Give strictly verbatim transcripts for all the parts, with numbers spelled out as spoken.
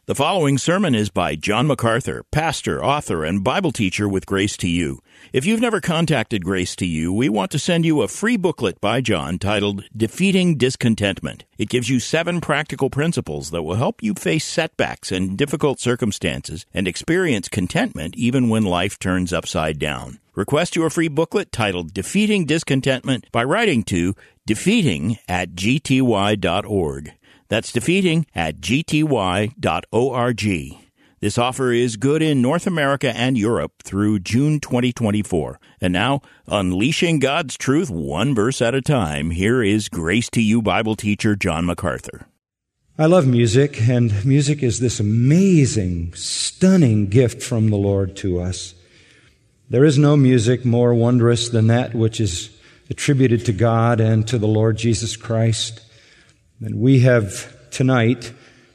The following sermon is by John MacArthur, pastor, author, and Bible teacher with Grace to You. If you've never contacted Grace to You, we want to send you a free booklet by John titled Defeating Discontentment. It gives you seven practical principles that will help you face setbacks and difficult circumstances and experience contentment even when life turns upside down. Request your free booklet titled Defeating Discontentment by writing to defeating at g t y dot org. That's defeating at g t y dot org. This offer is good in North America and Europe through June twenty twenty-four. And now, unleashing God's truth one verse at a time, here is Grace to You Bible teacher John MacArthur. I love music, and music is this amazing, stunning gift from the Lord to us. There is no music more wondrous than that which is attributed to God and to the Lord Jesus Christ. And we have tonight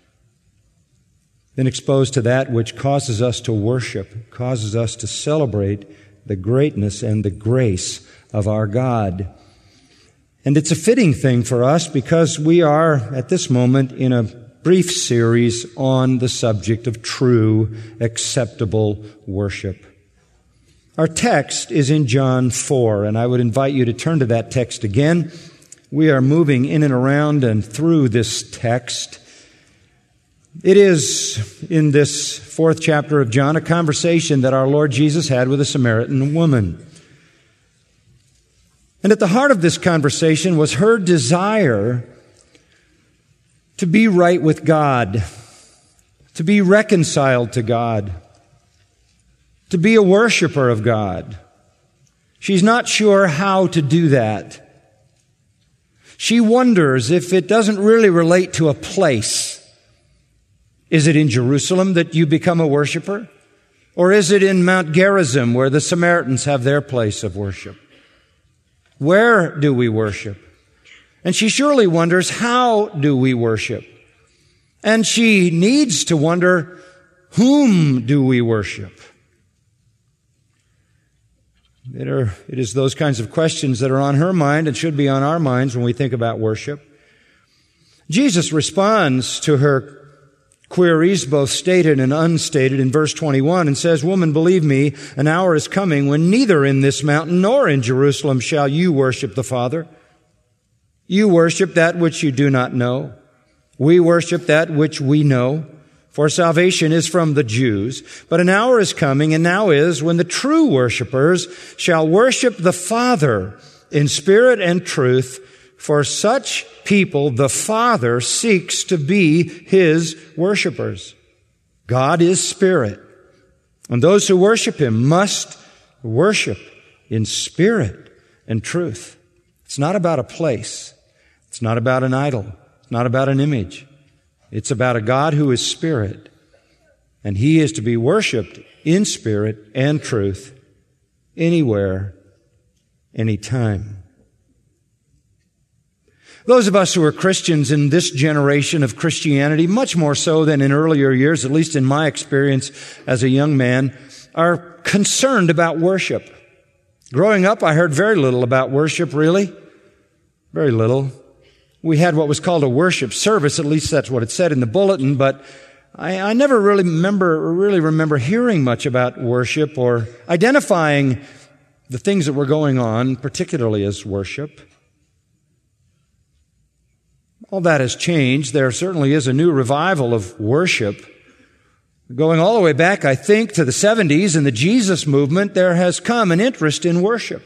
been exposed to that which causes us to worship, causes us to celebrate the greatness and the grace of our God. And it's a fitting thing for us because we are, at this moment, in a brief series on the subject of true, acceptable worship. Our text is in John four, and I would invite you to turn to that text again. We are moving in and around and through this text. It is, in this fourth chapter of John, a conversation that our Lord Jesus had with a Samaritan woman. And at the heart of this conversation was her desire to be right with God, to be reconciled to God, to be a worshiper of God. She's not sure how to do that. She wonders if it doesn't really relate to a place. Is it in Jerusalem that you become a worshiper? Or is it in Mount Gerizim where the Samaritans have their place of worship? Where do we worship? And she surely wonders, how do we worship? And she needs to wonder, whom do we worship? It, are, it is those kinds of questions that are on her mind and should be on our minds when we think about worship. Jesus responds to her queries, both stated and unstated, in verse twenty-one and says, "Woman, believe me, an hour is coming when neither in this mountain nor in Jerusalem shall you worship the Father. You worship that which you do not know. We worship that which we know. For salvation is from the Jews. But an hour is coming, and now is, when the true worshipers shall worship the Father in spirit and truth. For such people the Father seeks to be His worshipers." God is spirit, and those who worship Him must worship in spirit and truth. It's not about a place. It's not about an idol. It's not about an image. It's about a God who is spirit, and He is to be worshiped in spirit and truth, anywhere, anytime. Those of us who are Christians in this generation of Christianity, much more so than in earlier years, at least in my experience as a young man, are concerned about worship. Growing up, I heard very little about worship, really. Very little. We had what was called a worship service, at least that's what it said in the bulletin, but I, I never really remember, really remember hearing much about worship or identifying the things that were going on, particularly as worship. All that has changed. There certainly is a new revival of worship. Going all the way back, I think, to the seventies and the Jesus movement, there has come an interest in worship.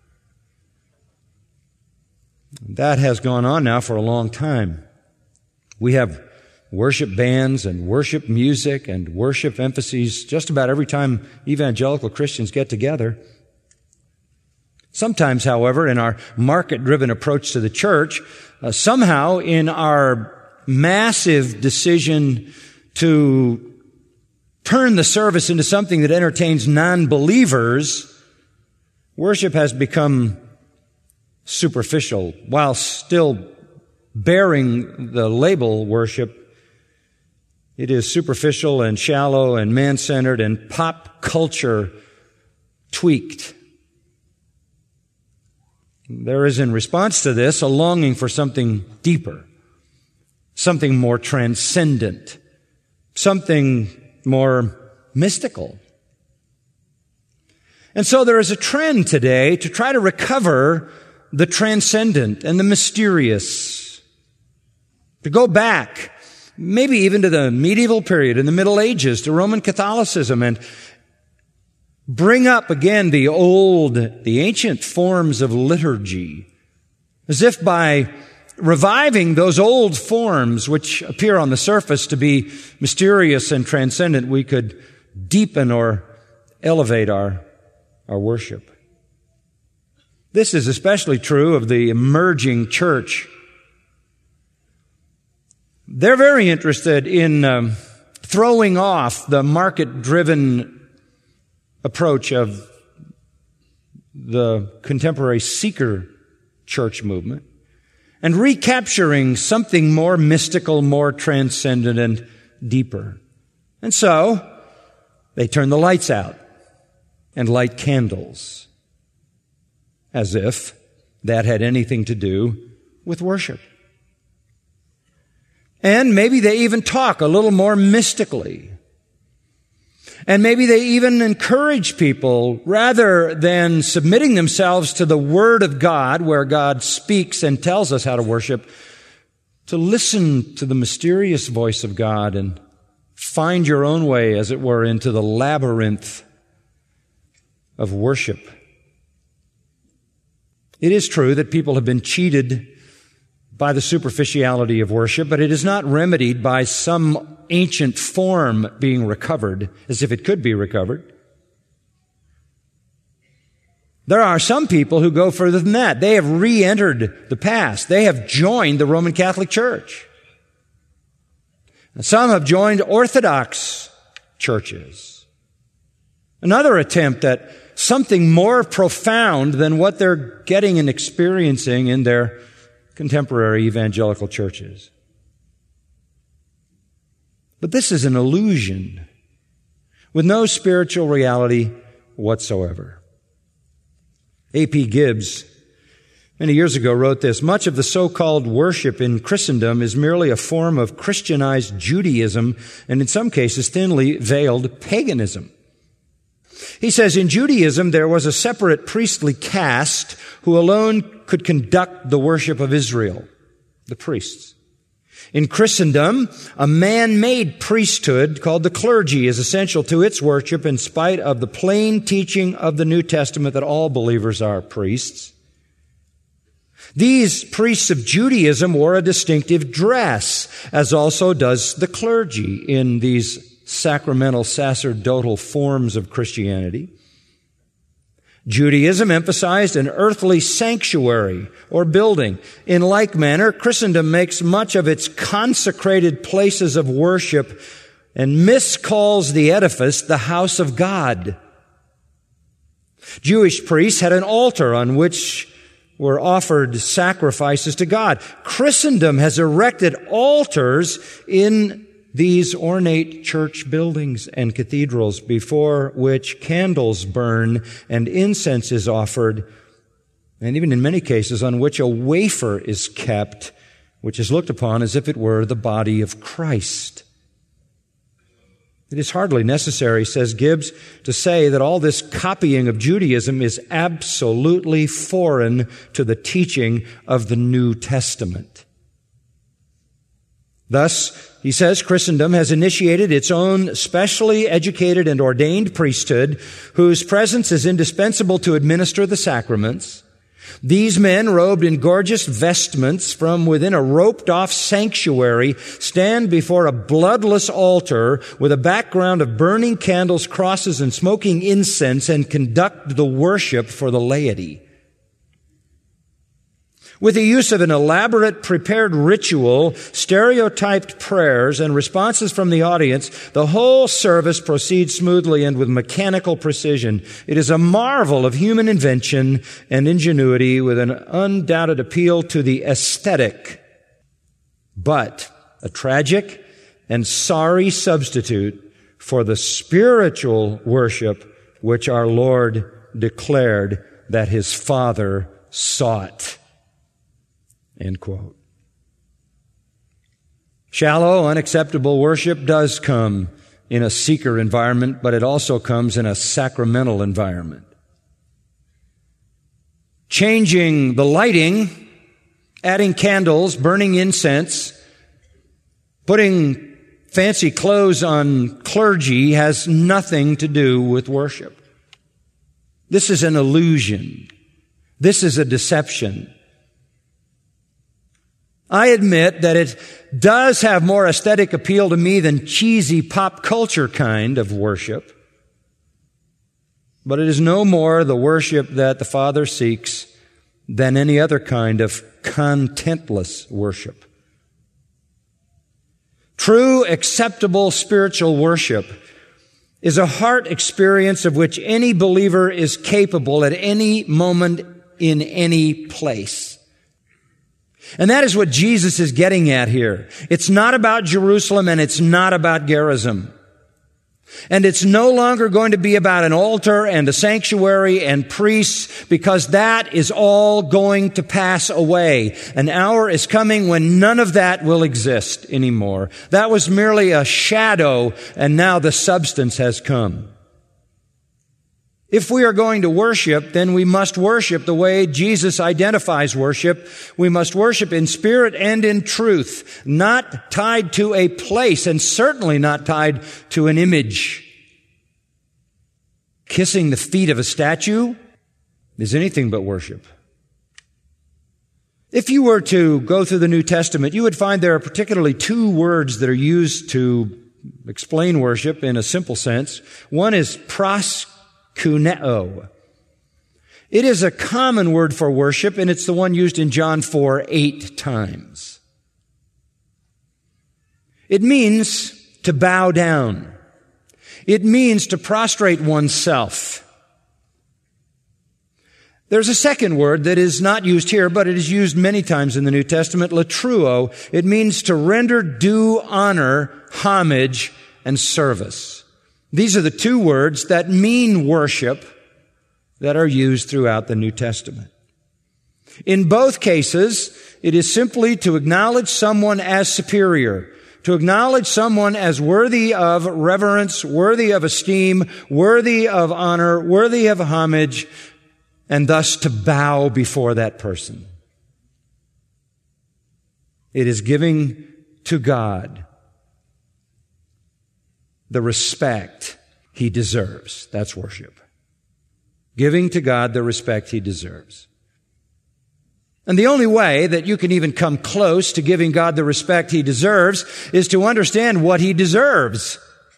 That has gone on now for a long time. We have worship bands and worship music and worship emphases just about every time evangelical Christians get together. Sometimes, however, in our market-driven approach to the church, uh, somehow in our massive decision to turn the service into something that entertains non-believers, worship has become superficial, while still bearing the label worship. It is superficial and shallow and man-centered and pop culture tweaked. There is, in response to this, a longing for something deeper, something more transcendent, something more mystical. And so there is a trend today to try to recover the transcendent and the mysterious, to go back, maybe even to the medieval period, in the Middle Ages, to Roman Catholicism, and bring up again the old, the ancient forms of liturgy, as if by reviving those old forms which appear on the surface to be mysterious and transcendent, we could deepen or elevate our, our worship. This is especially true of the emerging church. They're very interested in um, throwing off the market-driven approach of the contemporary seeker church movement and recapturing something more mystical, more transcendent, and deeper. And so they turn the lights out and light candles, as if that had anything to do with worship. And maybe they even talk a little more mystically. And maybe they even encourage people, rather than submitting themselves to the Word of God, where God speaks and tells us how to worship, to listen to the mysterious voice of God and find your own way, as it were, into the labyrinth of worship. It is true that people have been cheated by the superficiality of worship, but it is not remedied by some ancient form being recovered, as if it could be recovered. There are some people who go further than that. They have re-entered the past. They have joined the Roman Catholic Church. Some have joined Orthodox churches. Another attempt at something more profound than what they're getting and experiencing in their contemporary evangelical churches. But this is an illusion with no spiritual reality whatsoever. A P Gibbs, many years ago, wrote this: much of the so-called worship in Christendom is merely a form of Christianized Judaism and in some cases thinly veiled paganism. He says, in Judaism, there was a separate priestly caste who alone could conduct the worship of Israel, the priests. In Christendom, a man-made priesthood called the clergy is essential to its worship in spite of the plain teaching of the New Testament that all believers are priests. These priests of Judaism wore a distinctive dress, as also does the clergy in these sacramental, sacerdotal forms of Christianity. Judaism emphasized an earthly sanctuary or building. In like manner, Christendom makes much of its consecrated places of worship and miscalls the edifice the house of God. Jewish priests had an altar on which were offered sacrifices to God. Christendom has erected altars in these ornate church buildings and cathedrals before which candles burn and incense is offered, and even in many cases on which a wafer is kept, which is looked upon as if it were the body of Christ. It is hardly necessary, says Gibbs, to say that all this copying of Judaism is absolutely foreign to the teaching of the New Testament. Thus, he says, Christendom has initiated its own specially educated and ordained priesthood, whose presence is indispensable to administer the sacraments. These men, robed in gorgeous vestments from within a roped-off sanctuary, stand before a bloodless altar with a background of burning candles, crosses, and smoking incense, and conduct the worship for the laity. With the use of an elaborate prepared ritual, stereotyped prayers, and responses from the audience, the whole service proceeds smoothly and with mechanical precision. It is a marvel of human invention and ingenuity with an undoubted appeal to the aesthetic, but a tragic and sorry substitute for the spiritual worship which our Lord declared that His Father sought. End quote. Shallow, unacceptable worship does come in a seeker environment, but it also comes in a sacramental environment. Changing the lighting, adding candles, burning incense, putting fancy clothes on clergy has nothing to do with worship. This is an illusion. This is a deception. I admit that it does have more aesthetic appeal to me than cheesy pop culture kind of worship. But it is no more the worship that the Father seeks than any other kind of contentless worship. True, acceptable spiritual worship is a heart experience of which any believer is capable at any moment in any place. And that is what Jesus is getting at here. It's not about Jerusalem and it's not about Gerizim. And it's no longer going to be about an altar and a sanctuary and priests, because that is all going to pass away. An hour is coming when none of that will exist anymore. That was merely a shadow, and now the substance has come. If we are going to worship, then we must worship the way Jesus identifies worship. We must worship in spirit and in truth, not tied to a place, and certainly not tied to an image. Kissing the feet of a statue is anything but worship. If you were to go through the New Testament, you would find there are particularly two words that are used to explain worship in a simple sense. One is pros Kuneo. It is a common word for worship, and it's the one used in John four eight times. It means to bow down. It means to prostrate oneself. There's a second word that is not used here, but it is used many times in the New Testament, latruo. It means to render due honor, homage, and service. These are the two words that mean worship that are used throughout the New Testament. In both cases, it is simply to acknowledge someone as superior, to acknowledge someone as worthy of reverence, worthy of esteem, worthy of honor, worthy of homage, and thus to bow before that person. It is giving to God the respect He deserves. That's worship. Giving to God the respect He deserves. And the only way that you can even come close to giving God the respect He deserves is to understand what He deserves.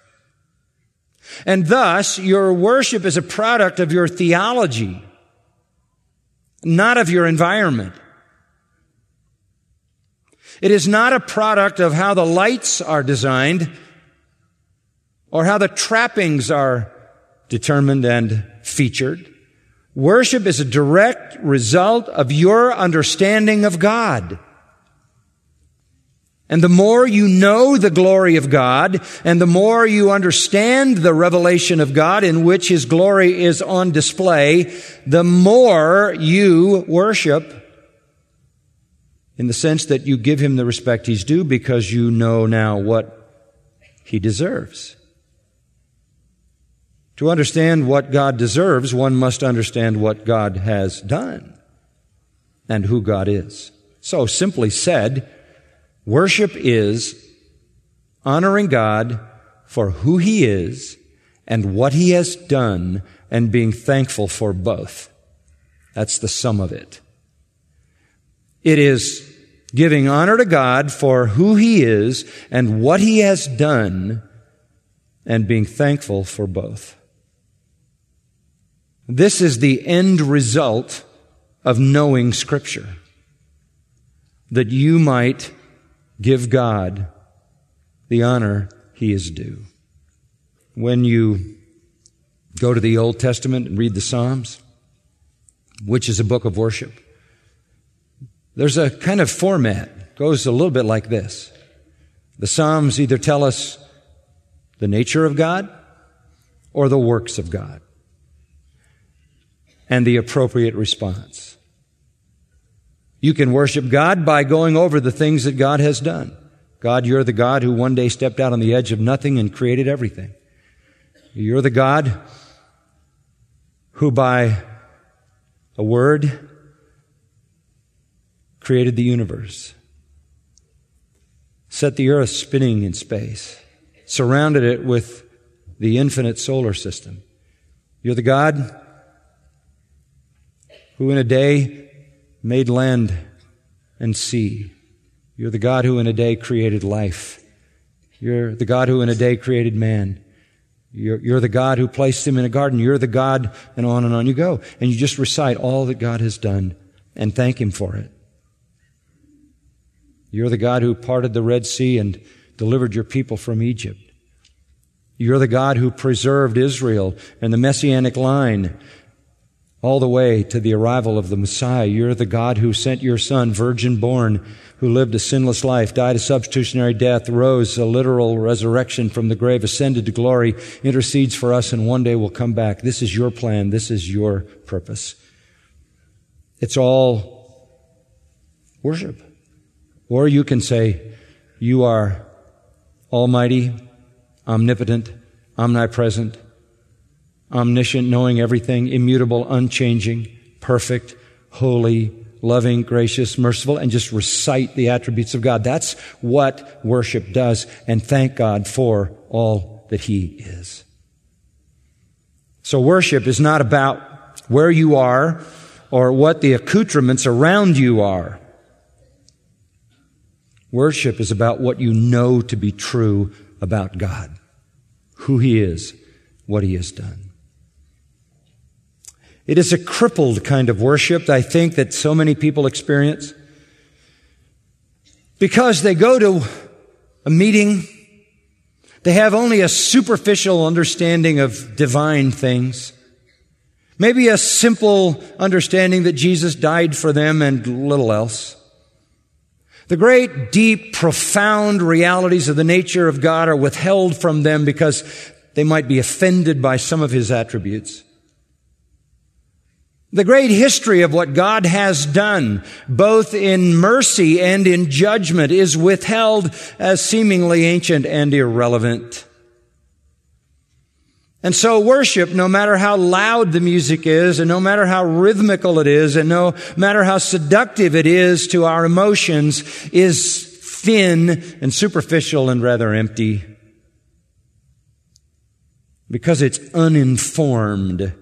And thus, your worship is a product of your theology, not of your environment. It is not a product of how the lights are designed or how the trappings are determined and featured. Worship is a direct result of your understanding of God. And the more you know the glory of God, and the more you understand the revelation of God in which His glory is on display, the more you worship, in the sense that you give Him the respect He's due because you know now what He deserves. To understand what God deserves, one must understand what God has done and who God is. So, simply said, worship is honoring God for who He is and what He has done, and being thankful for both. That's the sum of it. It is giving honor to God for who He is and what He has done, and being thankful for both. This is the end result of knowing Scripture, that you might give God the honor He is due. When you go to the Old Testament and read the Psalms, which is a book of worship, there's a kind of format. It goes a little bit like this. The Psalms either tell us the nature of God or the works of God, and the appropriate response. You can worship God by going over the things that God has done. God, you're the God who one day stepped out on the edge of nothing and created everything. You're the God who by a word created the universe, set the earth spinning in space, surrounded it with the infinite solar system. You're the God who in a day made land and sea. You're the God who in a day created life. You're the God who in a day created man. You're, you're the God who placed him in a garden. You're the God, and on and on you go. And you just recite all that God has done and thank him for it. You're the God who parted the Red Sea and delivered your people from Egypt. You're the God who preserved Israel and the Messianic line all the way to the arrival of the Messiah. You're the God who sent your Son, virgin born, who lived a sinless life, died a substitutionary death, rose a literal resurrection from the grave, ascended to glory, intercedes for us, and one day will come back. This is your plan. This is your purpose. It's all worship. Or you can say, you are almighty, omnipotent, omnipresent, omniscient, knowing everything, immutable, unchanging, perfect, holy, loving, gracious, merciful, and just recite the attributes of God. That's what worship does, and thank God for all that He is. So worship is not about where you are or what the accoutrements around you are. Worship is about what you know to be true about God, who He is, what He has done. It is a crippled kind of worship, I think, that so many people experience because they go to a meeting, they have only a superficial understanding of divine things, maybe a simple understanding that Jesus died for them and little else. The great, deep, profound realities of the nature of God are withheld from them because they might be offended by some of His attributes. The great history of what God has done, both in mercy and in judgment, is withheld as seemingly ancient and irrelevant. And so worship, no matter how loud the music is, and no matter how rhythmical it is, and no matter how seductive it is to our emotions, is thin and superficial and rather empty because it's uninformed.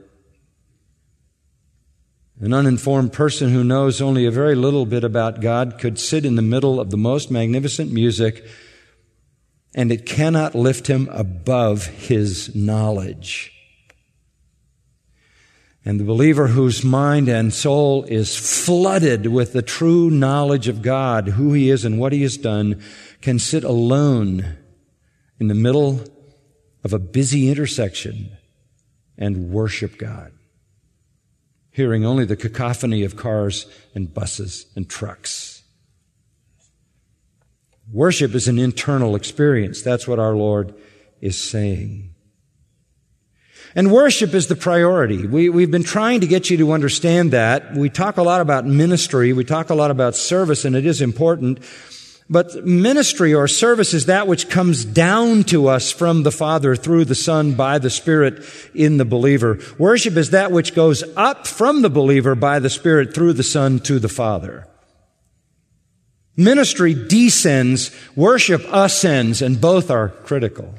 An uninformed person who knows only a very little bit about God could sit in the middle of the most magnificent music, and it cannot lift him above his knowledge. And the believer whose mind and soul is flooded with the true knowledge of God, who He is and what He has done, can sit alone in the middle of a busy intersection and worship God, hearing only the cacophony of cars and buses and trucks. Worship is an internal experience. That's what our Lord is saying. And worship is the priority. We, we've been trying to get you to understand that. We talk a lot about ministry. We talk a lot about service, and it is important. But ministry or service is that which comes down to us from the Father through the Son by the Spirit in the believer. Worship is that which goes up from the believer by the Spirit through the Son to the Father. Ministry descends, worship ascends, and both are critical.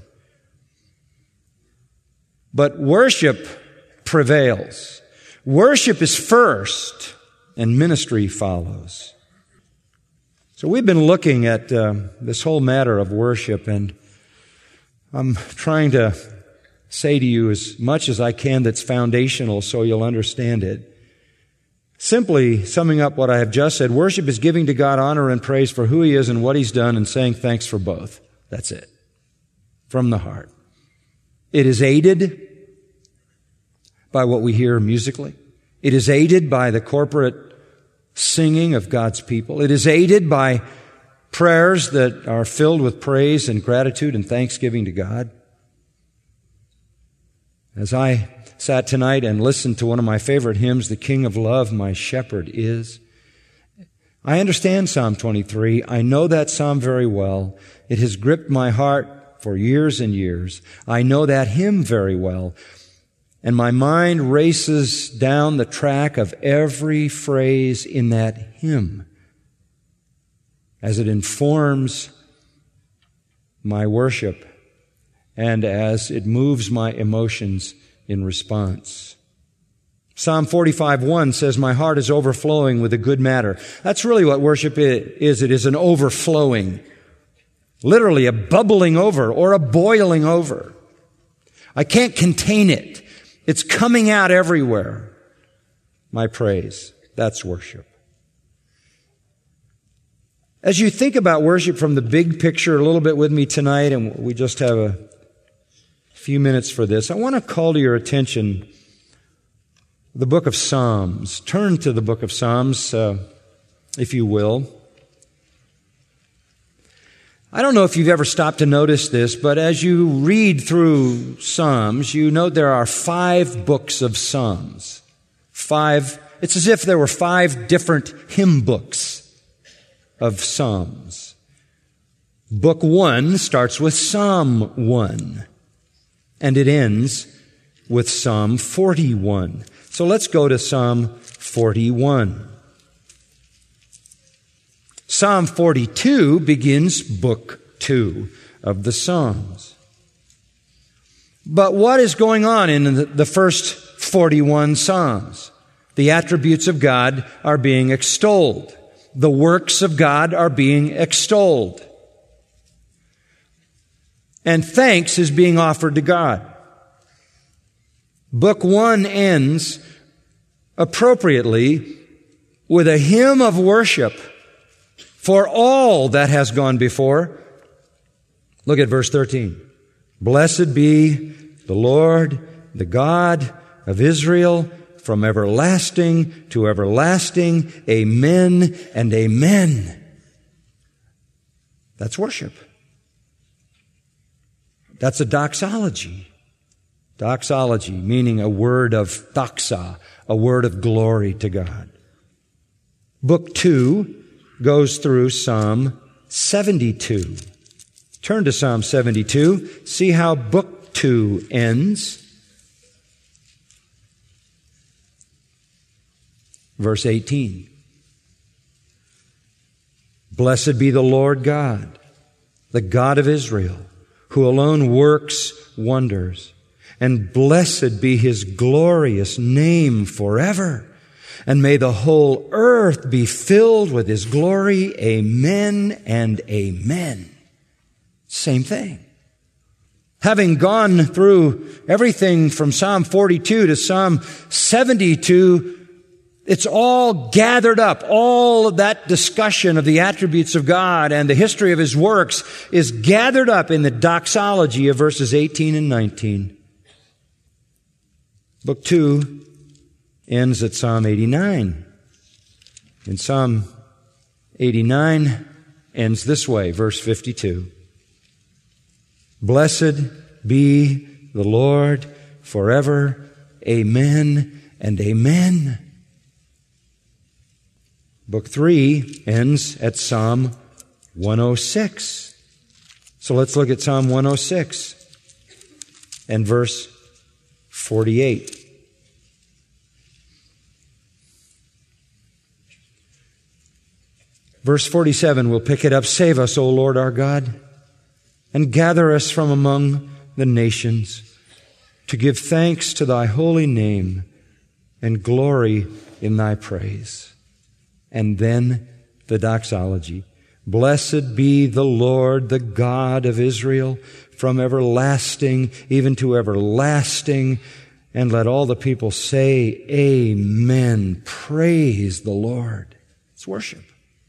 But worship prevails. Worship is first, and ministry follows. So we've been looking at uh, this whole matter of worship, and I'm trying to say to you as much as I can that's foundational so you'll understand it. Simply summing up what I have just said, worship is giving to God honor and praise for who He is and what He's done and saying thanks for both. That's it. From the heart. It is aided by what we hear musically. It is aided by the corporate singing of God's people. It is aided by prayers that are filled with praise and gratitude and thanksgiving to God. As I sat tonight and listened to one of my favorite hymns, The King of Love, My Shepherd Is, I understand Psalm twenty-three. I know that psalm very well. It has gripped my heart for years and years. I know that hymn very well. And my mind races down the track of every phrase in that hymn as it informs my worship and as it moves my emotions in response. Psalm forty-five one says, my heart is overflowing with a good matter. That's really what worship is. It is an overflowing, literally a bubbling over or a boiling over. I can't contain it. It's coming out everywhere. My praise. That's worship. As you think about worship from the big picture a little bit with me tonight, and we just have a few minutes for this, I want to call to your attention the book of Psalms. Turn to the book of Psalms, uh, if you will. I don't know if you've ever stopped to notice this, but as you read through Psalms, you note there are five books of Psalms. Five, it's as if there were five different hymn books of Psalms. Book one starts with Psalm one, and it ends with Psalm forty-one. So let's go to Psalm forty-one. Psalm forty-two begins book two of the Psalms. But what is going on in the first forty-one Psalms? The attributes of God are being extolled. The works of God are being extolled. And thanks is being offered to God. Book one ends appropriately with a hymn of worship for all that has gone before. Look at verse thirteen. Blessed be the Lord, the God of Israel, from everlasting to everlasting. Amen and amen. That's worship. That's a doxology. Doxology, meaning a word of doxa, a word of glory to God. Book two goes through Psalm seventy-two. Turn to Psalm seventy-two. See how book two ends. Verse eighteen. Blessed be the Lord God, the God of Israel, who alone works wonders. And blessed be His glorious name forever. And may the whole earth be filled with His glory. Amen and amen. Same thing. Having gone through everything from Psalm forty-two to Psalm seventy-two, it's all gathered up. All of that discussion of the attributes of God and the history of His works is gathered up in the doxology of verses eighteen and nineteen. Book two ends at Psalm eighty-nine. And Psalm eighty-nine ends this way, verse fifty-two. Blessed be the Lord forever. Amen and amen. Book three ends at Psalm one oh six. So let's look at Psalm one oh six and verse forty-eight. Verse forty-seven, we'll pick it up. Save us, O Lord our God, and gather us from among the nations to give thanks to Thy holy name and glory in Thy praise. And then the doxology. Blessed be the Lord, the God of Israel, from everlasting even to everlasting. And let all the people say, Amen. Praise the Lord. It's worship.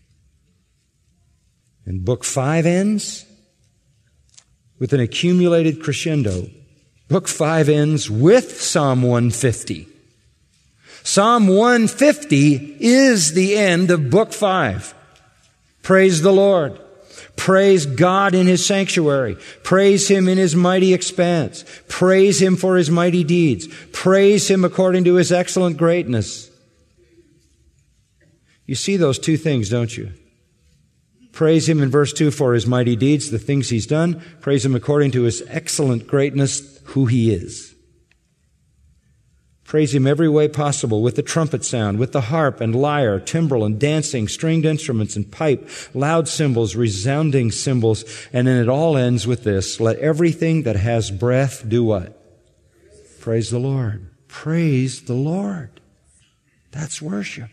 And book five ends with an accumulated crescendo. Book five ends with Psalm one fifty. Psalm one fifty is the end of book five. Praise the Lord. Praise God in His sanctuary. Praise Him in His mighty expanse. Praise Him for His mighty deeds. Praise Him according to His excellent greatness. You see those two things, don't you? Praise Him in verse two for His mighty deeds, the things He's done. Praise Him according to His excellent greatness, who He is. Praise Him every way possible, with the trumpet sound, with the harp and lyre, timbrel and dancing, stringed instruments and pipe, loud cymbals, resounding cymbals. And then it all ends with this: let everything that has breath do what? Praise the Lord. Praise the Lord. That's worship.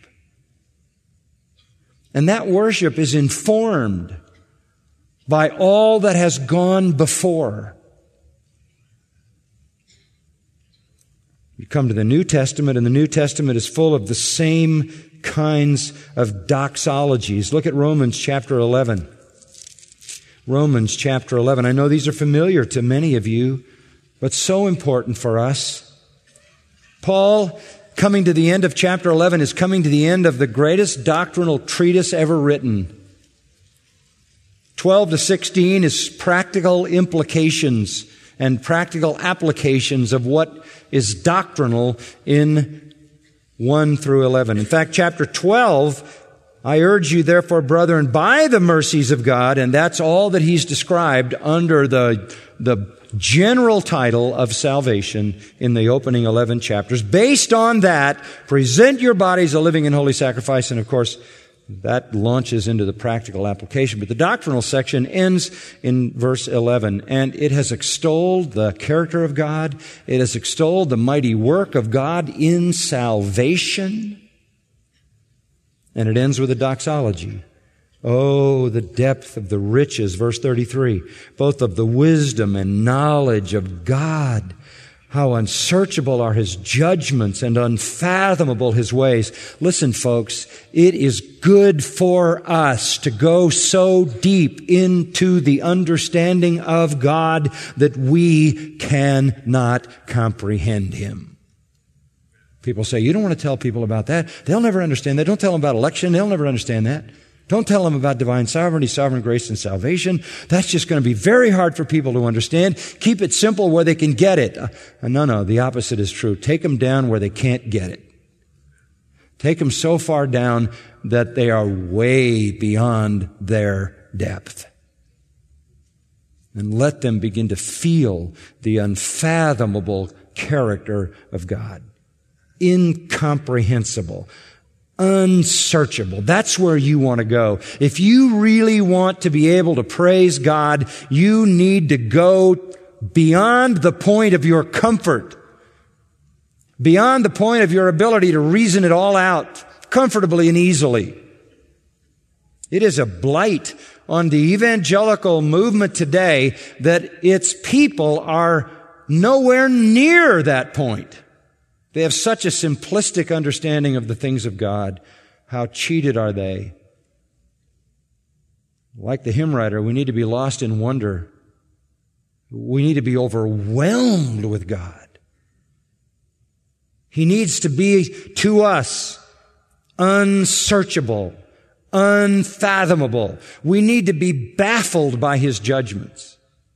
And that worship is informed by all that has gone before. You come to the New Testament, and the New Testament is full of the same kinds of doxologies. Look at Romans chapter eleven. Romans chapter eleven. I know these are familiar to many of you, but so important for us. Paul, coming to the end of chapter eleven, is coming to the end of the greatest doctrinal treatise ever written. twelve to sixteen is practical implications and practical applications of what is doctrinal in one through eleven. In fact, chapter twelve, I urge you therefore, brethren, by the mercies of God, and that's all that he's described under the, the general title of salvation in the opening eleven chapters. Based on that, present your bodies a living and holy sacrifice, and of course, that launches into the practical application. But the doctrinal section ends in verse eleven. And it has extolled the character of God. It has extolled the mighty work of God in salvation. And it ends with a doxology. Oh, the depth of the riches, verse thirty-three, both of the wisdom and knowledge of God. How unsearchable are His judgments and unfathomable His ways. Listen, folks, it is good for us to go so deep into the understanding of God that we cannot comprehend Him. People say, you don't want to tell people about that. They'll never understand that. Don't tell them about election. They'll never understand that. Don't tell them about divine sovereignty, sovereign grace, and salvation. That's just going to be very hard for people to understand. Keep it simple where they can get it. Uh, no, no, the opposite is true. Take them down where they can't get it. Take them so far down that they are way beyond their depth. And let them begin to feel the unfathomable character of God. Incomprehensible. Unsearchable. That's where you want to go. If you really want to be able to praise God, you need to go beyond the point of your comfort, beyond the point of your ability to reason it all out comfortably and easily. It is a blight on the evangelical movement today that its people are nowhere near that point. They have such a simplistic understanding of the things of God. How cheated are they? Like the hymn writer, we need to be lost in wonder. We need to be overwhelmed with God. He needs to be to us unsearchable, unfathomable. We need to be baffled by His judgments.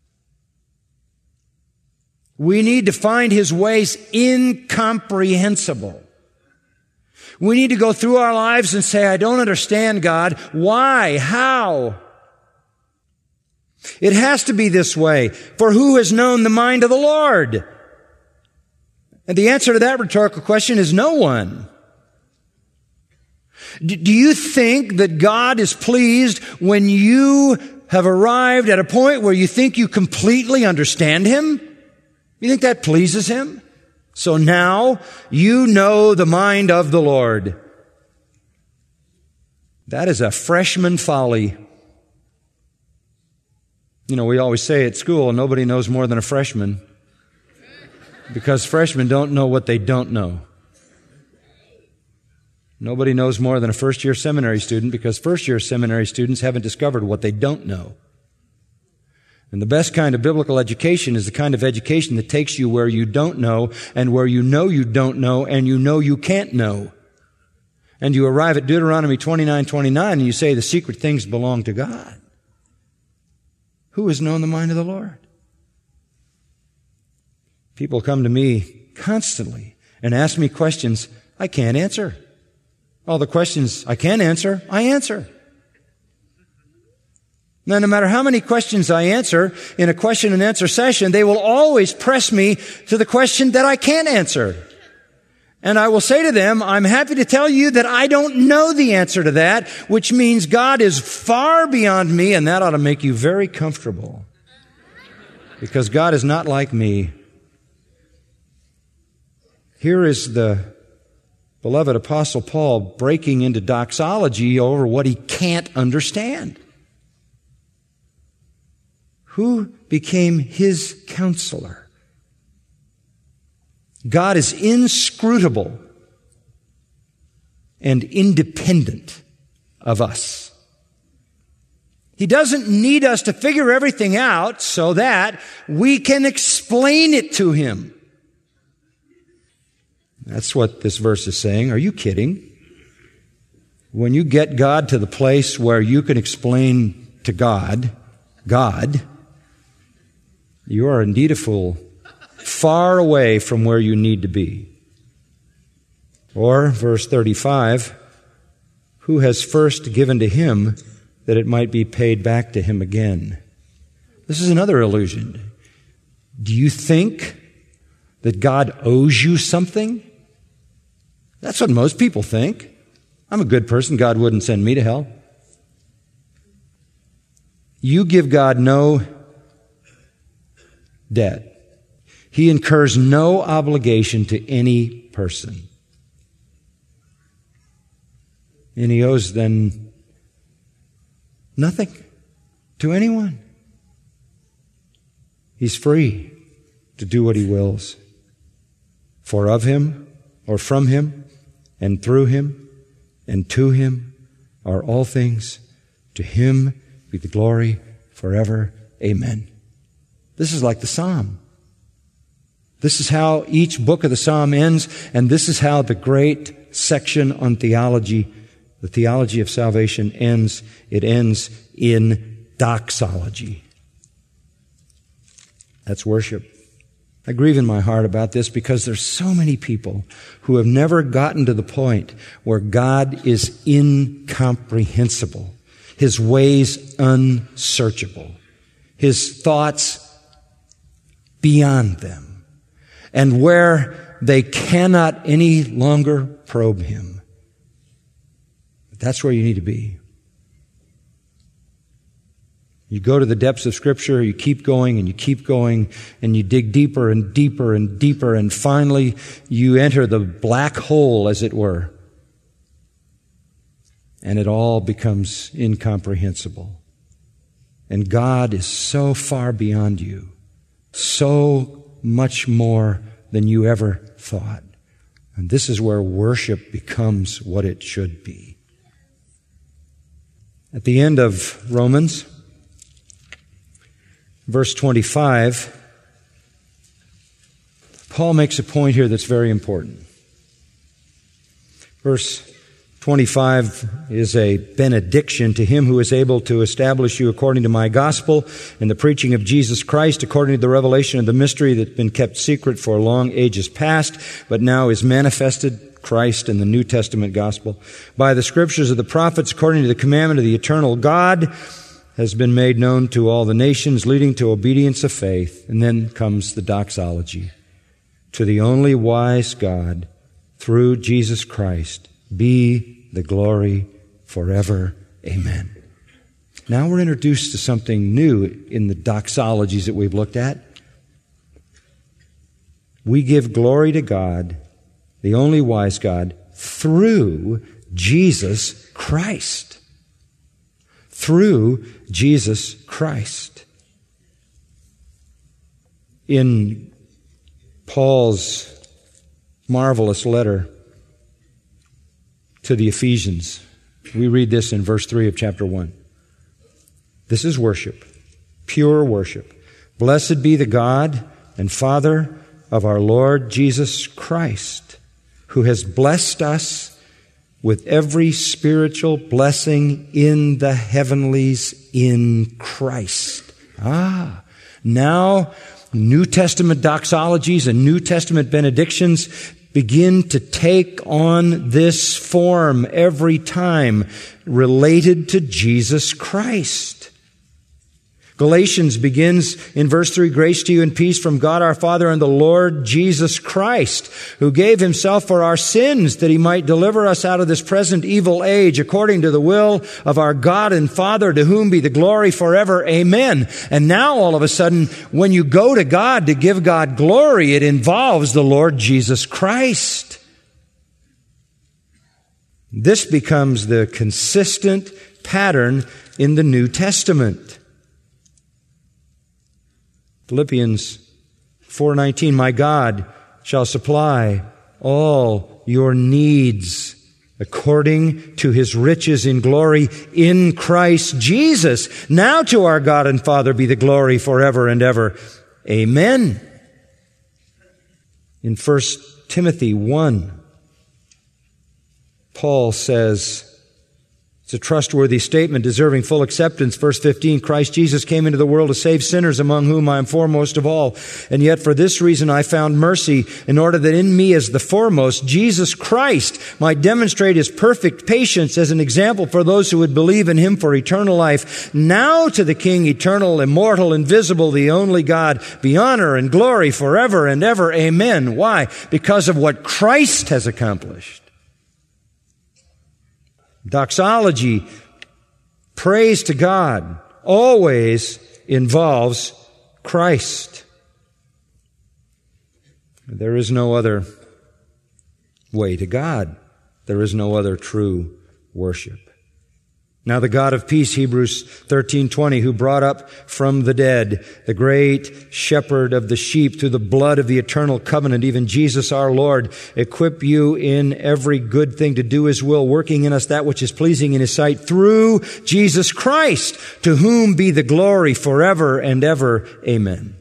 We need to find His ways incomprehensible. We need to go through our lives and say, I don't understand God. Why? How? It has to be this way. For who has known the mind of the Lord? And the answer to that rhetorical question is no one. Do you think that God is pleased when you have arrived at a point where you think you completely understand Him? You think that pleases Him? So now you know the mind of the Lord. That is a freshman folly. You know, we always say at school, nobody knows more than a freshman, because freshmen don't know what they don't know. Nobody knows more than a first-year seminary student, because first-year seminary students haven't discovered what they don't know. And the best kind of biblical education is the kind of education that takes you where you don't know, and where you know you don't know, and you know you can't know. And you arrive at Deuteronomy twenty-nine twenty-nine, and you say the secret things belong to God. Who has known the mind of the Lord? People come to me constantly and ask me questions I can't answer. All the questions I can answer, I answer. Now, no matter how many questions I answer in a question and answer session, they will always press me to the question that I can't answer. And I will say to them, I'm happy to tell you that I don't know the answer to that, which means God is far beyond me, and that ought to make you very comfortable. Because God is not like me. Here is the beloved Apostle Paul breaking into doxology over what he can't understand. Who became his counselor? God is inscrutable and independent of us. He doesn't need us to figure everything out so that we can explain it to Him. That's what this verse is saying. Are you kidding? When you get God to the place where you can explain to God, God, you are indeed a fool, far away from where you need to be. Or, verse thirty-five, who has first given to him that it might be paid back to him again? This is another illusion. Do you think that God owes you something? That's what most people think. I'm a good person. God wouldn't send me to hell. You give God no debt. He incurs no obligation to any person. And He owes then nothing to anyone. He's free to do what He wills. For of Him, or from Him, and through Him, and to Him are all things. To Him be the glory forever. Amen. This is like the Psalm. This is how each book of the Psalm ends, and this is how the great section on theology, the theology of salvation, ends. It ends in doxology. That's worship. I grieve in my heart about this because there's so many people who have never gotten to the point where God is incomprehensible, His ways unsearchable, His thoughts beyond them, and where they cannot any longer probe Him. But that's where you need to be. You go to the depths of Scripture, you keep going and you keep going, and you dig deeper and deeper and deeper, and finally you enter the black hole, as it were, and it all becomes incomprehensible. And God is so far beyond you, so much more than you ever thought. And this is where worship becomes what it should be. At the end of Romans, verse twenty-five, Paul makes a point here that's very important. Verse twenty-five is a benediction to Him who is able to establish you according to my gospel and the preaching of Jesus Christ, according to the revelation of the mystery that's been kept secret for long ages past, but now is manifested, Christ in the New Testament gospel, by the scriptures of the prophets, according to the commandment of the eternal God, has been made known to all the nations, leading to obedience of faith. And then comes the doxology. To the only wise God, through Jesus Christ, be the glory forever. Amen. Now we're introduced to something new in the doxologies that we've looked at. We give glory to God, the only wise God, through Jesus Christ. Through Jesus Christ. In Paul's marvelous letter to the Ephesians, we read this in verse three of chapter one. This is worship, pure worship. Blessed be the God and Father of our Lord Jesus Christ, who has blessed us with every spiritual blessing in the heavenlies in Christ. Ah, now New Testament doxologies and New Testament benedictions begin to take on this form every time related to Jesus Christ. Galatians begins in verse three, grace to you and peace from God our Father and the Lord Jesus Christ, who gave himself for our sins that he might deliver us out of this present evil age, according to the will of our God and Father, to whom be the glory forever. Amen. And now all of a sudden, when you go to God to give God glory, it involves the Lord Jesus Christ. This becomes the consistent pattern in the New Testament. Philippians four nineteen, my God shall supply all your needs according to his riches in glory in Christ Jesus. Now to our God and Father be the glory forever and ever. Amen. In First Timothy one, Paul says, it's a trustworthy statement deserving full acceptance. Verse fifteen, Christ Jesus came into the world to save sinners, among whom I am foremost of all. And yet for this reason I found mercy, in order that in me as the foremost, Jesus Christ might demonstrate his perfect patience as an example for those who would believe in him for eternal life. Now to the King, eternal, immortal, invisible, the only God, be honor and glory forever and ever. Amen. Why? Because of what Christ has accomplished. Doxology, praise to God, always involves Christ. There is no other way to God. There is no other true worship. Now the God of peace, Hebrews thirteen twenty, who brought up from the dead the great shepherd of the sheep through the blood of the eternal covenant, even Jesus our Lord, equip you in every good thing to do his will, working in us that which is pleasing in his sight through Jesus Christ, to whom be the glory forever and ever. Amen.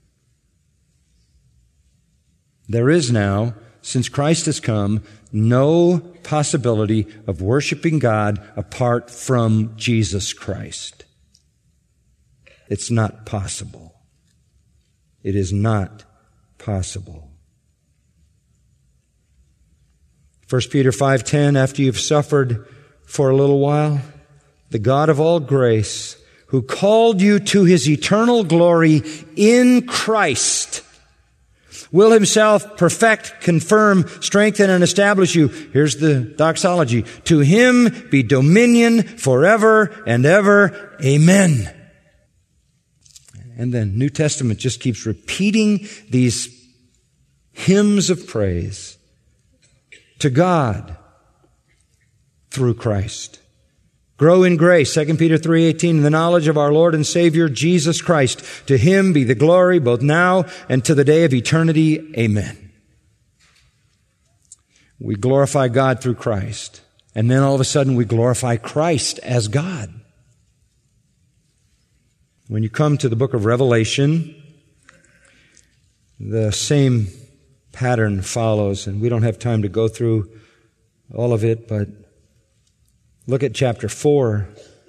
There is now, since Christ has come, no possibility of worshiping God apart from Jesus Christ. It's not possible. It is not possible. First Peter five ten, after you've suffered for a little while, the God of all grace, who called you to his eternal glory in Christ, will himself perfect, confirm, strengthen, and establish you. Here's the doxology. To him be dominion forever and ever. Amen. And then New Testament just keeps repeating these hymns of praise to God through Christ. Grow in grace, Second Peter three eighteen, in the knowledge of our Lord and Savior, Jesus Christ. To him be the glory both now and to the day of eternity. Amen. We glorify God through Christ. And then all of a sudden we glorify Christ as God. When you come to the book of Revelation, the same pattern follows. And we don't have time to go through all of it, but look at chapter four.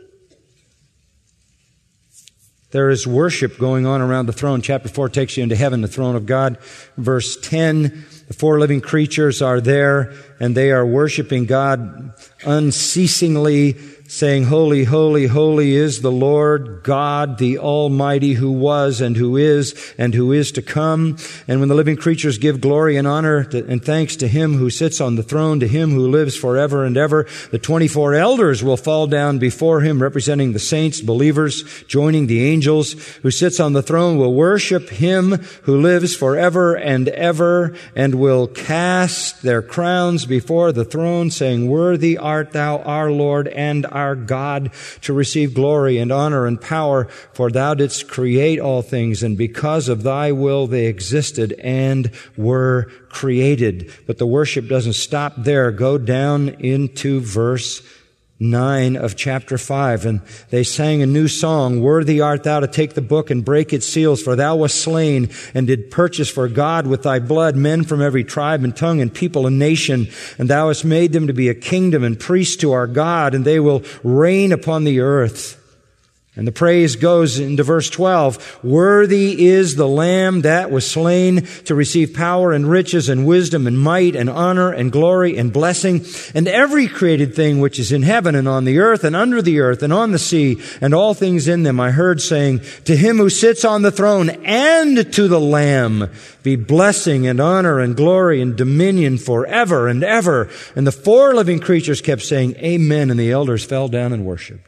There is worship going on around the throne. Chapter four takes you into heaven, the throne of God. Verse ten, the four living creatures are there, and they are worshiping God unceasingly, saying, Holy, holy, holy is the Lord God, the Almighty, who was and who is and who is to come. And when the living creatures give glory and honor and thanks to him who sits on the throne, to him who lives forever and ever, the twenty-four elders will fall down before him, representing the saints, believers, joining the angels. Who sits on the throne will worship him who lives forever and ever, and will cast their crowns before the throne, saying, Worthy art thou, our Lord and our our God, to receive glory and honor and power, for thou didst create all things, and because of thy will they existed and were created. But the worship doesn't stop there. Go down into verse nine of chapter five, and they sang a new song, Worthy art thou to take the book and break its seals, for thou wast slain and did purchase for God with thy blood men from every tribe and tongue and people and nation, and thou hast made them to be a kingdom and priests to our God, and they will reign upon the earth. And the praise goes into verse twelve. Worthy is the Lamb that was slain to receive power and riches and wisdom and might and honor and glory and blessing. And every created thing which is in heaven and on the earth and under the earth and on the sea and all things in them, I heard saying, to him who sits on the throne and to the Lamb be blessing and honor and glory and dominion forever and ever. And the four living creatures kept saying, Amen. And the elders fell down and worshiped.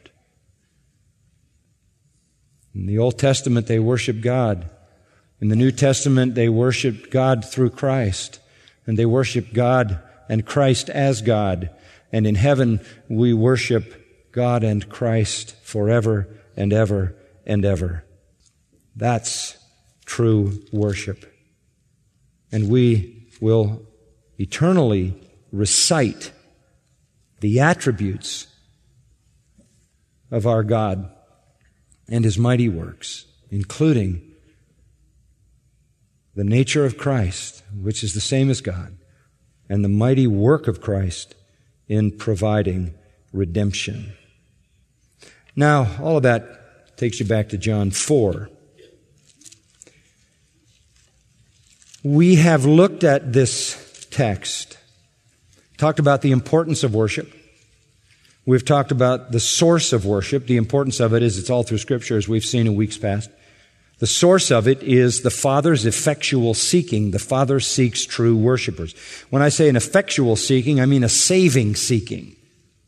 In the Old Testament, they worshiped God. In the New Testament, they worshiped God through Christ. And they worship God and Christ as God. And in heaven, we worship God and Christ forever and ever and ever. That's true worship. And we will eternally recite the attributes of our God and His mighty works, including the nature of Christ, which is the same as God, and the mighty work of Christ in providing redemption. Now, all of that takes you back to John four. We have looked at this text, talked about the importance of worship. We've talked about the source of worship. The importance of it is it's all through Scripture, as we've seen in weeks past. The source of it is the Father's effectual seeking. The Father seeks true worshipers. When I say an effectual seeking, I mean a saving seeking.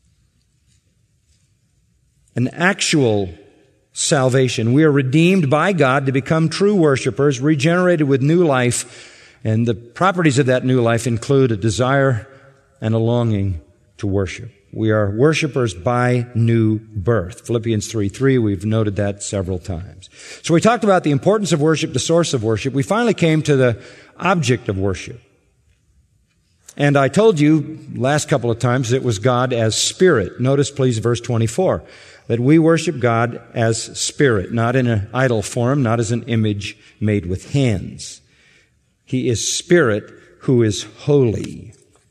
An actual salvation. We are redeemed by God to become true worshipers, regenerated with new life, and the properties of that new life include a desire and a longing to worship. We are worshipers by new birth. Philippians three three, we've noted that several times. So we talked about the importance of worship, the source of worship. We finally came to the object of worship. And I told you last couple of times it was God as Spirit. Notice, please, verse twenty-four, that we worship God as Spirit, not in an idol form, not as an image made with hands. He is Spirit who is holy.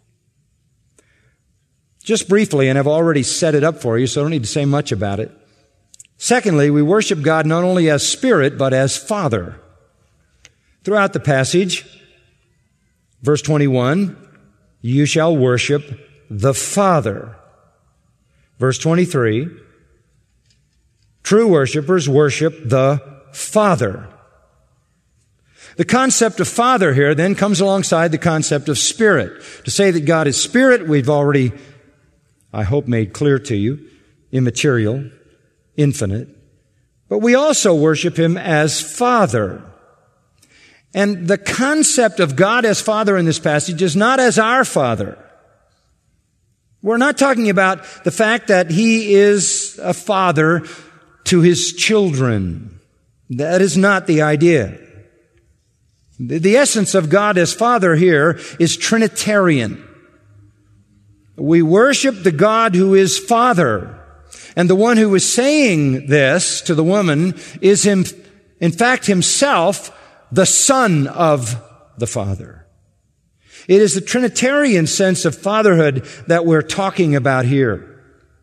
Just briefly, and I've already set it up for you, so I don't need to say much about it. Secondly, we worship God not only as Spirit, but as Father. Throughout the passage, verse twenty-one, you shall worship the Father. Verse twenty-three, true worshipers worship the Father. The concept of Father here then comes alongside the concept of Spirit. To say that God is Spirit, we've already, I hope, made clear to you, immaterial, infinite. But we also worship Him as Father. And the concept of God as Father in this passage is not as our Father. We're not talking about the fact that He is a father to His children. That is not the idea. The essence of God as Father here is Trinitarian. We worship the God who is Father. And the one who is saying this to the woman is, him, in fact, Himself, the Son of the Father. It is the Trinitarian sense of fatherhood that we're talking about here.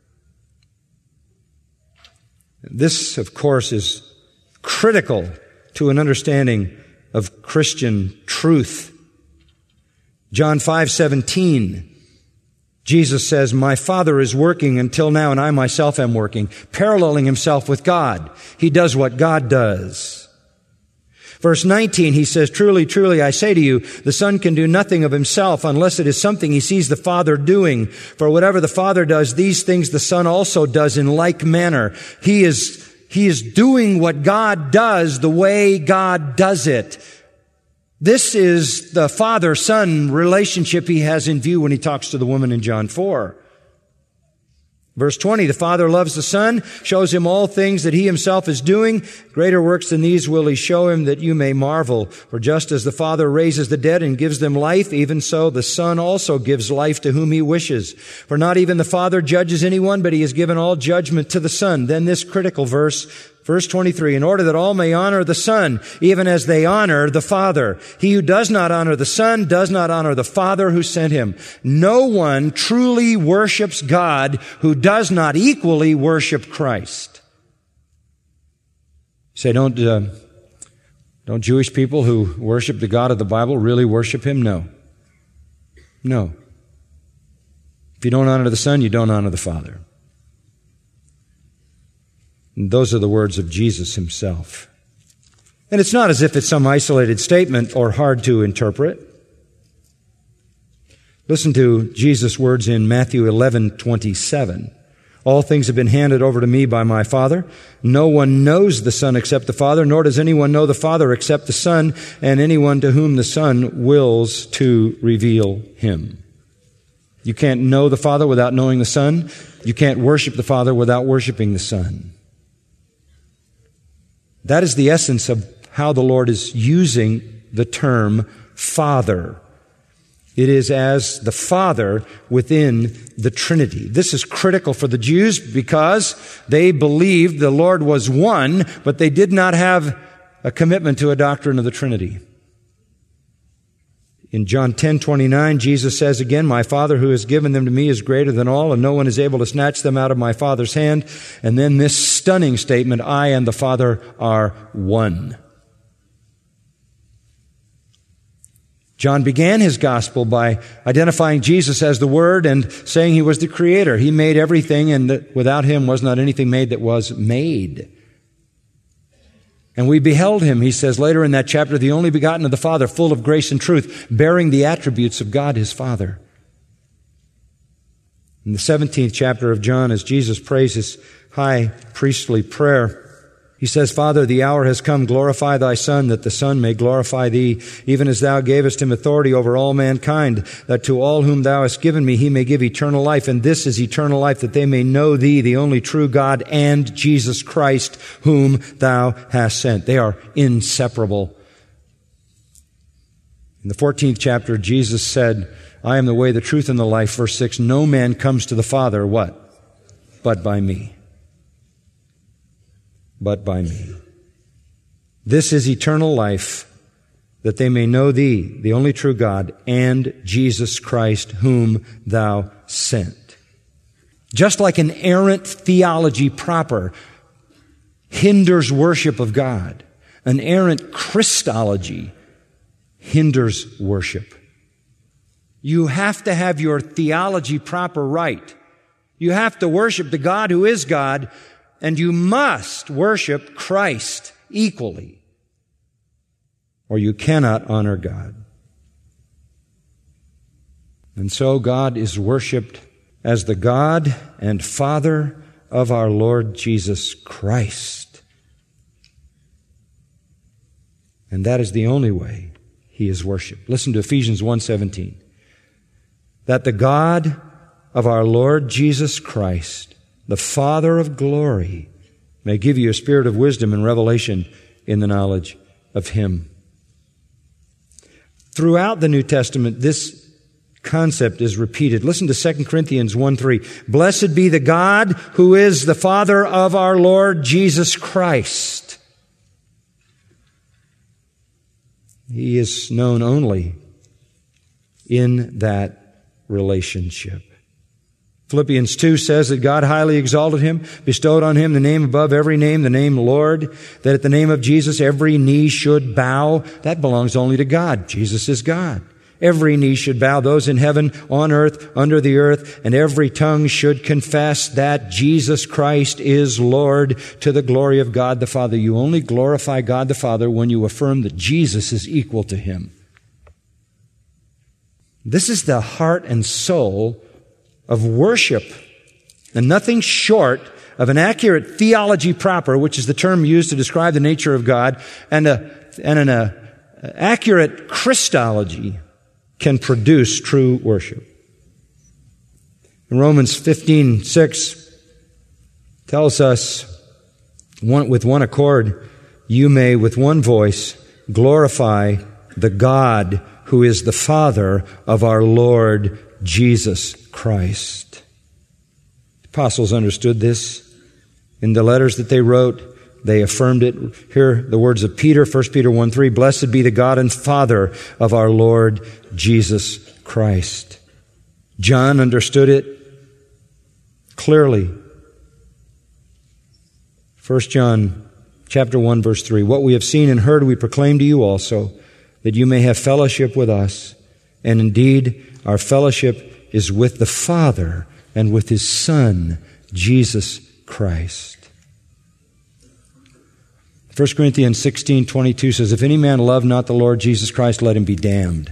This, of course, is critical to an understanding of Christian truth. John five seventeen, Jesus says, my Father is working until now, and I myself am working, paralleling Himself with God. He does what God does. Verse nineteen, He says, truly, truly, I say to you, the Son can do nothing of Himself unless it is something He sees the Father doing. For whatever the Father does, these things the Son also does in like manner. He is He is doing what God does the way God does it. This is the father-son relationship He has in view when He talks to the woman in John four. Verse twenty, the Father loves the Son, shows Him all things that He Himself is doing. Greater works than these will He show Him, that you may marvel. For just as the Father raises the dead and gives them life, even so the Son also gives life to whom He wishes. For not even the Father judges anyone, but He has given all judgment to the Son. Then this critical verse, verse twenty-three, in order that all may honor the Son, even as they honor the Father. He who does not honor the Son does not honor the Father who sent Him. No one truly worships God who does not equally worship Christ. Say, don't, uh, don't Jewish people who worship the God of the Bible really worship Him? No. No. If you don't honor the Son, you don't honor the Father. And those are the words of Jesus Himself. And it's not as if it's some isolated statement or hard to interpret. Listen to Jesus' words in Matthew eleven twenty-seven. All things have been handed over to me by my Father. No one knows the Son except the Father, nor does anyone know the Father except the Son, and anyone to whom the Son wills to reveal Him. You can't know the Father without knowing the Son. You can't worship the Father without worshiping the Son. That is the essence of how the Lord is using the term Father. It is as the Father within the Trinity. This is critical for the Jews because they believed the Lord was one, but they did not have a commitment to a doctrine of the Trinity. In John ten twenty-nine, Jesus says again, my Father who has given them to me is greater than all, and no one is able to snatch them out of my Father's hand. And then this stunning statement, I and the Father are one. John began his gospel by identifying Jesus as the Word and saying He was the Creator. He made everything, and that without Him was not anything made that was made. And we beheld Him, he says later in that chapter, the only begotten of the Father, full of grace and truth, bearing the attributes of God His Father. In the seventeenth chapter of John, as Jesus prays His high priestly prayer, He says, Father, the hour has come, glorify Thy Son, that the Son may glorify Thee, even as Thou gavest Him authority over all mankind, that to all whom Thou hast given Me He may give eternal life. And this is eternal life, that they may know Thee, the only true God, and Jesus Christ, whom Thou hast sent. They are inseparable. In the fourteenth chapter, Jesus said, I am the way, the truth, and the life. Verse six, no man comes to the Father, what? But by Me. But by Me. This is eternal life, that they may know Thee, the only true God, and Jesus Christ, whom Thou sent. Just like an errant theology proper hinders worship of God, an errant Christology hinders worship. You have to have your theology proper right. You have to worship the God who is God, and you must worship Christ equally, or you cannot honor God. And so God is worshiped as the God and Father of our Lord Jesus Christ. And that is the only way He is worshiped. Listen to Ephesians one seventeen. That the God of our Lord Jesus Christ, the Father of glory, may give you a spirit of wisdom and revelation in the knowledge of Him. Throughout the New Testament, this concept is repeated. Listen to Second Corinthians one three. Blessed be the God who is the Father of our Lord Jesus Christ. He is known only in that relationship. Philippians two says that God highly exalted Him, bestowed on Him the name above every name, the name Lord, that at the name of Jesus every knee should bow. That belongs only to God. Jesus is God. Every knee should bow, those in heaven, on earth, under the earth, and every tongue should confess that Jesus Christ is Lord, to the glory of God the Father. You only glorify God the Father when you affirm that Jesus is equal to Him. This is the heart and soul of worship, and nothing short of an accurate theology proper, which is the term used to describe the nature of God, and a and an uh, accurate Christology can produce true worship. In Romans fifteen six tells us, one, with one accord, you may with one voice glorify the God who is the Father of our Lord Jesus Christ. The apostles understood this. In the letters that they wrote, they affirmed it. Hear the words of Peter, First Peter one three, blessed be the God and Father of our Lord Jesus Christ. John understood it clearly. First John chapter one, verse three. What we have seen and heard we proclaim to you also, that you may have fellowship with us. And indeed, our fellowship is with the Father and with His Son, Jesus Christ. First Corinthians sixteen twenty-two says, if any man love not the Lord Jesus Christ, let him be damned.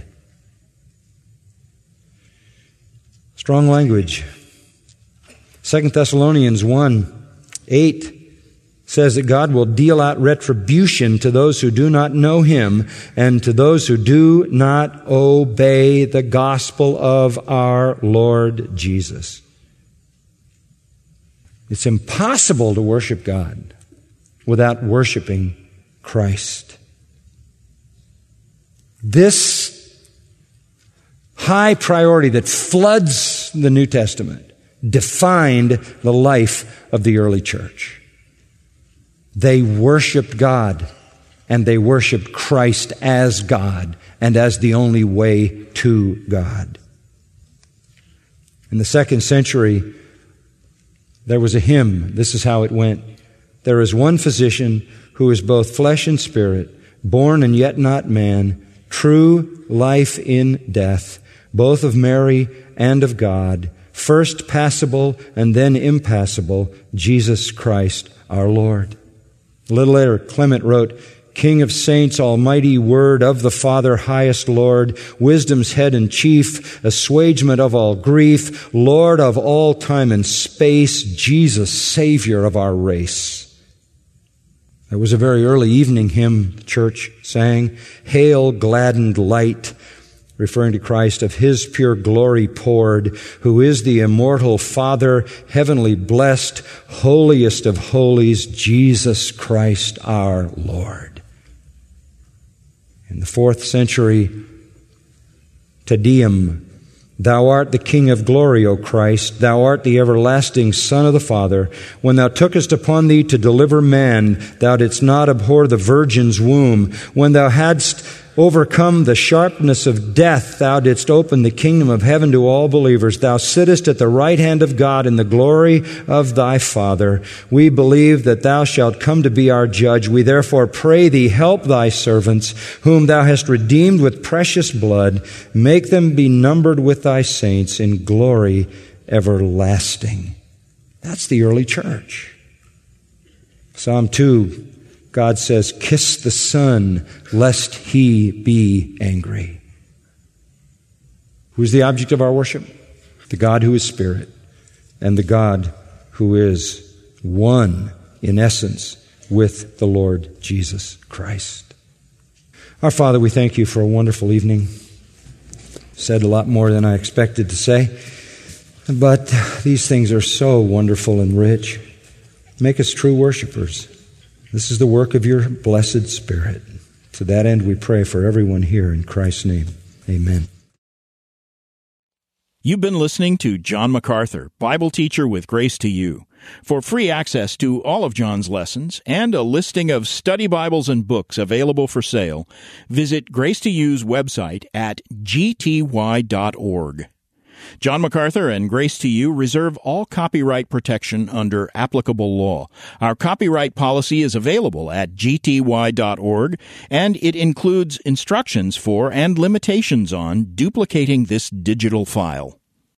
Strong language. Second Thessalonians one eight says that God will deal out retribution to those who do not know Him and to those who do not obey the gospel of our Lord Jesus. It's impossible to worship God without worshiping Christ. This high priority that floods the New Testament defined the life of the early church. They worshiped God, and they worshiped Christ as God and as the only way to God. In the second century, there was a hymn. This is how it went. There is one physician who is both flesh and spirit, born and yet not man, true life in death, both of Mary and of God, first passible and then impassible, Jesus Christ our Lord. A little later, Clement wrote, King of saints, almighty word of the Father, highest Lord, wisdom's head and chief, assuagement of all grief, Lord of all time and space, Jesus, Savior of our race. There was a very early evening hymn the church sang, Hail, gladdened light, referring to Christ, of His pure glory poured, who is the immortal Father, heavenly blessed, holiest of holies, Jesus Christ our Lord. In the fourth century, Te Deum, Thou art the King of glory, O Christ. Thou art the everlasting Son of the Father. When Thou tookest upon Thee to deliver man, Thou didst not abhor the virgin's womb. When Thou hadst overcome the sharpness of death, Thou didst open the kingdom of heaven to all believers. Thou sittest at the right hand of God in the glory of Thy Father. We believe that Thou shalt come to be our judge. We therefore pray Thee, help Thy servants, whom Thou hast redeemed with precious blood. Make them be numbered with Thy saints in glory everlasting. That's the early church. Psalm two, God says, kiss the Son, lest He be angry. Who's the object of our worship? The God who is Spirit, and the God who is one in essence with the Lord Jesus Christ. Our Father, we thank You for a wonderful evening. Said a lot more than I expected to say, but these things are so wonderful and rich. Make us true worshipers. This is the work of Your blessed Spirit. To that end, we pray for everyone here in Christ's name. Amen. You've been listening to John MacArthur, Bible teacher with Grace to You. For free access to all of John's lessons and a listing of study Bibles and books available for sale, visit Grace to You's website at g t y dot org. John MacArthur and Grace to You reserve all copyright protection under applicable law. Our copyright policy is available at g t y dot org, and it includes instructions for and limitations on duplicating this digital file.